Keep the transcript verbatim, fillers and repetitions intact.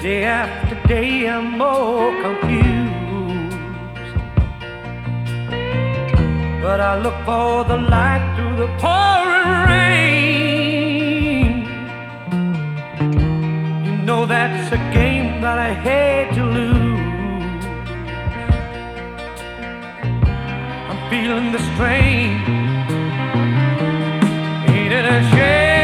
Day after day I'm more confused, but I look for the light through the pouring rain. You know that's a game that I hate to lose. I'm feeling the strain. Ain't it a shame?